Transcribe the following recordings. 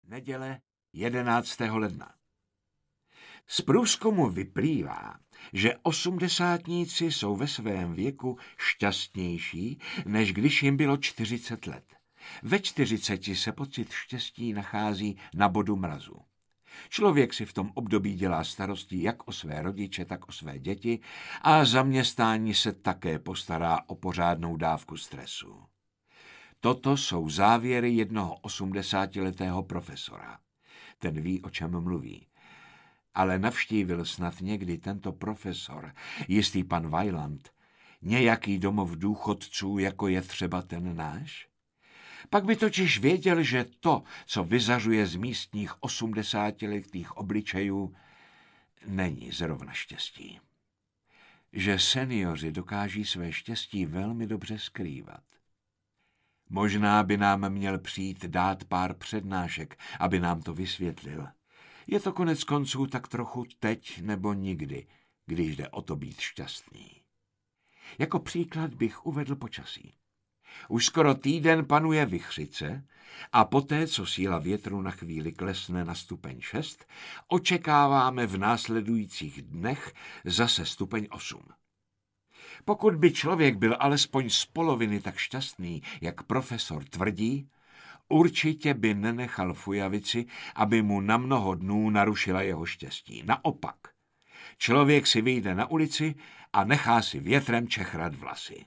Neděle 11. ledna. Z průzkumu vyplývá, že osmdesátníci jsou ve svém věku šťastnější, než když jim bylo 40 let. Ve 40 se pocit štěstí nachází na bodu mrazu. Člověk si v tom období dělá starosti jak o své rodiče, tak o své děti a zaměstnání se také postará o pořádnou dávku stresu. Toto jsou závěry jednoho 80letého profesora. Ten ví, o čem mluví. Ale navštívil snad někdy tento profesor, jistý pan Weiland, nějaký domov důchodců, jako je třeba ten náš? Pak by totiž věděl, že to, co vyzařuje z místních 80letých obličejů, není zrovna štěstí. Že seniori dokáží své štěstí velmi dobře skrývat. Možná by nám měl přijít dát pár přednášek, aby nám to vysvětlil. Je to konec konců tak trochu teď nebo nikdy, když jde o to být šťastný. Jako příklad bych uvedl počasí. Už skoro týden panuje vichřice a poté, co síla větru na chvíli klesne na stupeň 6, očekáváme v následujících dnech zase stupeň 8. Pokud by člověk byl alespoň z poloviny tak šťastný, jak profesor tvrdí, určitě by nenechal fujavici, aby mu na mnoho dnů narušila jeho štěstí. Naopak, člověk si vyjde na ulici a nechá si větrem čechrat vlasy.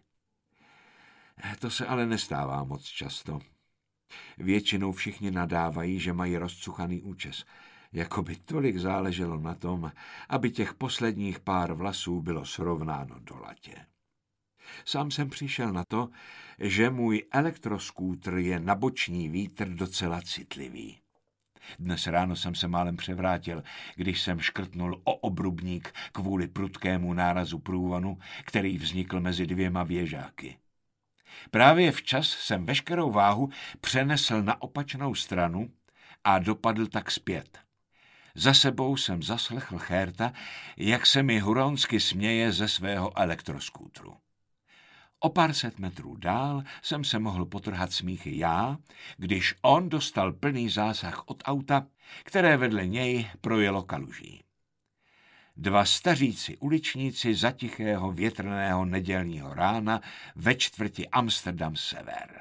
To se ale nestává moc často. Většinou všichni nadávají, že mají rozcuchaný účes. Jako by tolik záleželo na tom, aby těch posledních pár vlasů bylo srovnáno do latě. Sám jsem přišel na to, že můj elektroskútr je na boční vítr docela citlivý. Dnes ráno jsem se málem převrátil, když jsem škrtnul o obrubník kvůli prudkému nárazu průvanu, který vznikl mezi dvěma věžáky. Právě včas jsem veškerou váhu přenesl na opačnou stranu a dopadl tak zpět. Za sebou jsem zaslechl Chérta, jak se mi huronsky směje ze svého elektroskútru. O pár set metrů dál jsem se mohl potrhat smíchy já, když on dostal plný zásah od auta, které vedle něj projelo kaluží. Dva staříci uličníci za tichého větrného nedělního rána ve čtvrti Amsterdam Sever.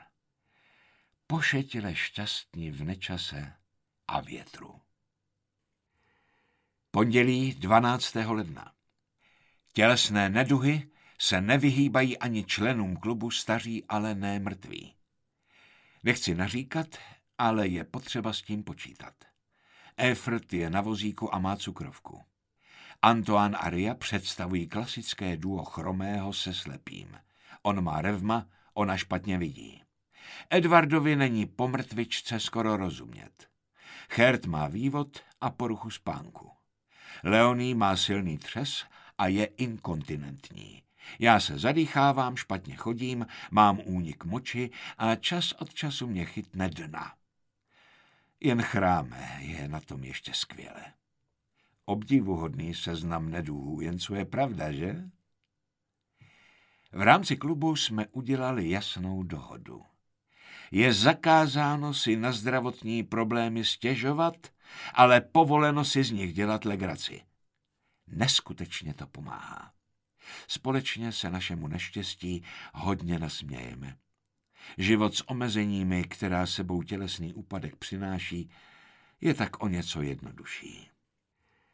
Pošetile šťastní v nečase a větru. Pondělí 12. ledna. Tělesné neduhy se nevyhýbají ani členům klubu staří, ale ne mrtví. Nechci naříkat, ale je potřeba s tím počítat. Efrt je na vozíku a má cukrovku. Antoine a Ria představují klasické duo chromého se slepým. On má revma, ona špatně vidí. Edwardovi není po mrtvičce skoro rozumět. Chert má vývod a poruchu spánku. Leonie má silný třes a je inkontinentní. Já se zadýchávám, špatně chodím, mám únik moči a čas od času mě chytne dna. Jen Chráme je na tom ještě skvěle. Obdivuhodný seznam neduhů, jen co je pravda, že? V rámci klubu jsme udělali jasnou dohodu. Je zakázáno si na zdravotní problémy stěžovat, ale povoleno si z nich dělat legraci. Neskutečně to pomáhá. Společně se našemu neštěstí hodně nasmějeme. Život s omezeními, která sebou tělesný úpadek přináší, je tak o něco jednodušší.